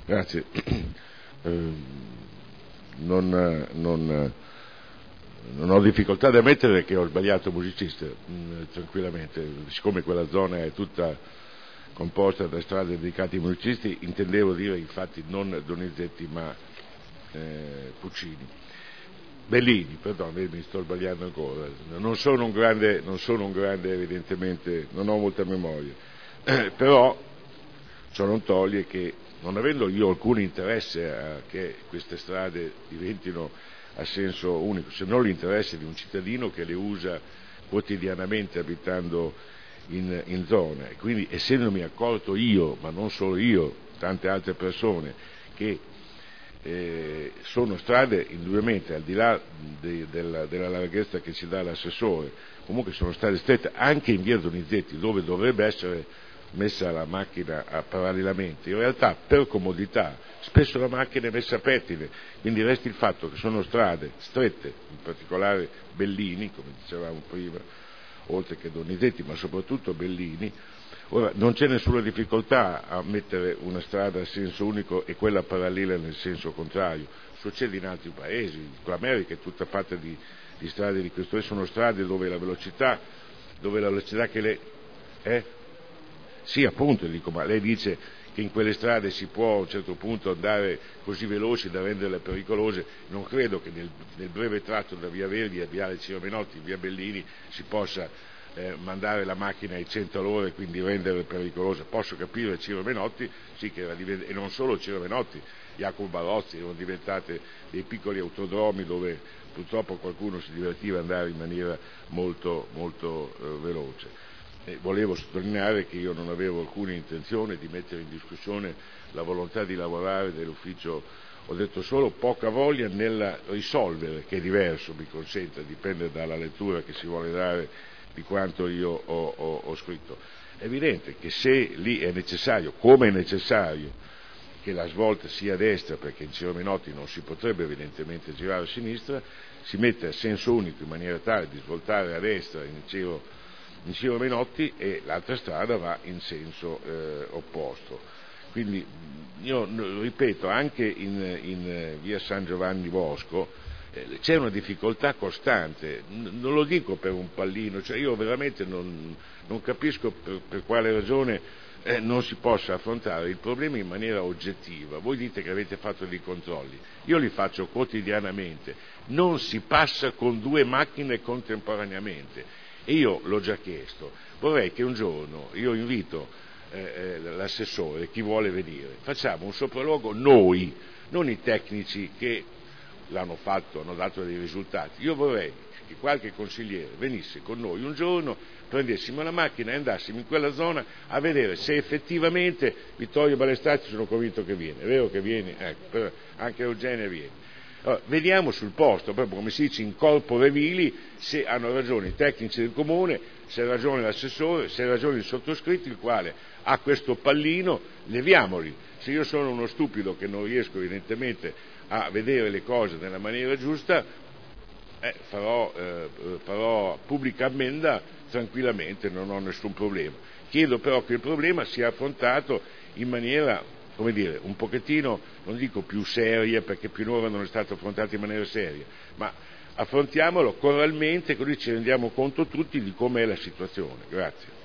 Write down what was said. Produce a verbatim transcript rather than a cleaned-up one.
Grazie. Eh, non, non, non ho difficoltà ad ammettere che ho sbagliato musicista, mh, tranquillamente, siccome quella zona è tutta composta da strade dedicate ai musicisti, intendevo dire infatti non Donizetti ma eh, Puccini. Bellini, perdono, mi sto sbagliando ancora, non sono un grande, non sono un grande evidentemente, non ho molta memoria, eh, però ciò non toglie che, non avendo io alcun interesse a che queste strade diventino a senso unico, se non l'interesse di un cittadino che le usa quotidianamente abitando in, in zona, e quindi essendomi accorto io, ma non solo io, tante altre persone, che eh, sono strade indubbiamente al di là de, della, della larghezza che ci dà l'assessore, comunque sono strade strette anche in via Donizetti dove dovrebbe essere messa la macchina a parallelamente, in realtà per comodità spesso la macchina è messa a pettine, quindi resta il fatto che sono strade strette, in particolare Bellini, come dicevamo prima, oltre che Donizetti, ma soprattutto Bellini. Ora, non c'è nessuna difficoltà a mettere una strada a senso unico e quella parallela nel senso contrario, succede in altri paesi, l'America è tutta fatta di, di strade di questo, sono strade dove la velocità, dove la velocità che le... Eh? Sì, appunto, dico, ma lei dice che in quelle strade si può a un certo punto andare così veloci da renderle pericolose, non credo che nel, nel breve tratto da via Verdi a viale Ciro Menotti, via Bellini, si possa eh, mandare la macchina ai cento all'ora e quindi renderle pericolose. Posso capire Ciro Menotti, sì, che era divent- e non solo Ciro Menotti, Jacopo Barozzi, erano diventate dei piccoli autodromi dove purtroppo qualcuno si divertiva ad andare in maniera molto, molto eh, veloce. E volevo sottolineare che io non avevo alcuna intenzione di mettere in discussione la volontà di lavorare dell'ufficio, ho detto solo poca voglia nel risolvere, che è diverso, mi consenta, dipende dalla lettura che si vuole dare di quanto io ho, ho, ho scritto. È evidente che se lì è necessario, come è necessario, che la svolta sia a destra, perché in Ciro Menotti non si potrebbe evidentemente girare a sinistra, si mette a senso unico in maniera tale di svoltare a destra in Ciro in Ciro Menotti e l'altra strada va in senso eh, opposto. Quindi io ripeto, anche in, in via San Giovanni Bosco eh, c'è una difficoltà costante, N- non lo dico per un pallino, cioè io veramente non, non capisco per, per quale ragione eh, non si possa affrontare il problema in maniera oggettiva. Voi dite che avete fatto dei controlli, io li faccio quotidianamente, non si passa con due macchine contemporaneamente. E io l'ho già chiesto, vorrei che un giorno, io invito eh, l'assessore, chi vuole venire, facciamo un sopralluogo noi, non i tecnici che l'hanno fatto, hanno dato dei risultati. Io vorrei che qualche consigliere venisse con noi un giorno, prendessimo la macchina e andassimo in quella zona a vedere se effettivamente Vittorio Balestacci, sono convinto che viene, è vero che viene, ecco, anche Eugenia viene. Allora, vediamo sul posto, proprio come si dice in corpore vili, se hanno ragione i tecnici del comune, se ha ragione l'assessore, se ha ragione il sottoscritto, il quale ha questo pallino, leviamoli. Se io sono uno stupido che non riesco evidentemente a vedere le cose nella maniera giusta, eh, farò, eh, farò pubblica ammenda tranquillamente, non ho nessun problema. Chiedo però che il problema sia affrontato in maniera, come dire, un pochettino, non dico più seria, perché finora non è stato affrontato in maniera seria, ma affrontiamolo coralmente, così ci rendiamo conto tutti di com'è la situazione. Grazie.